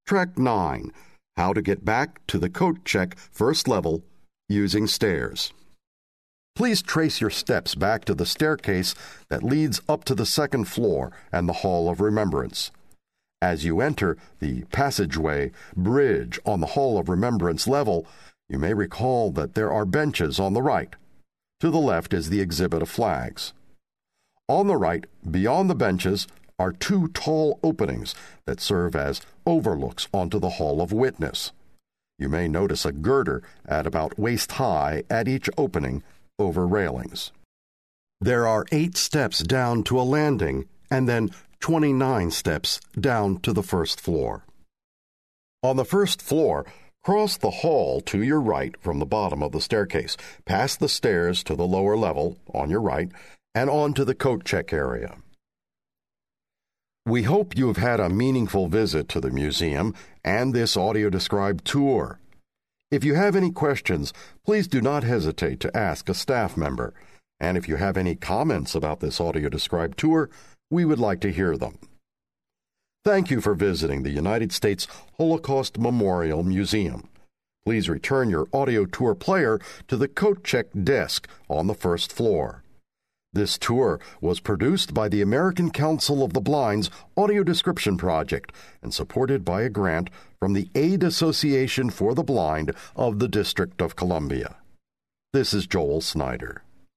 Track 9, How to Get Back to the Coat Check First Level Using Stairs. Please trace your steps back to the staircase that leads up to the second floor and the Hall of Remembrance. As you enter the passageway bridge on the Hall of Remembrance level, you may recall that there are benches on the right. To the left is the exhibit of flags. On the right, beyond the benches, are 2 tall openings that serve as overlooks onto the Hall of Witness. You may notice a girder at about waist high at each opening over railings. There are 8 steps down to a landing and then 29 steps down to the first floor. On the first floor, cross the hall to your right from the bottom of the staircase, past the stairs to the lower level on your right, and on to the coat check area. We hope you have had a meaningful visit to the museum and this audio-described tour. If you have any questions, please do not hesitate to ask a staff member. And if you have any comments about this audio-described tour, we would like to hear them. Thank you for visiting the United States Holocaust Memorial Museum. Please return your audio tour player to the coat check desk on the first floor. This tour was produced by the American Council of the Blind's Audio Description Project and supported by a grant from the Aid Association for the Blind of the District of Columbia. This is Joel Snyder.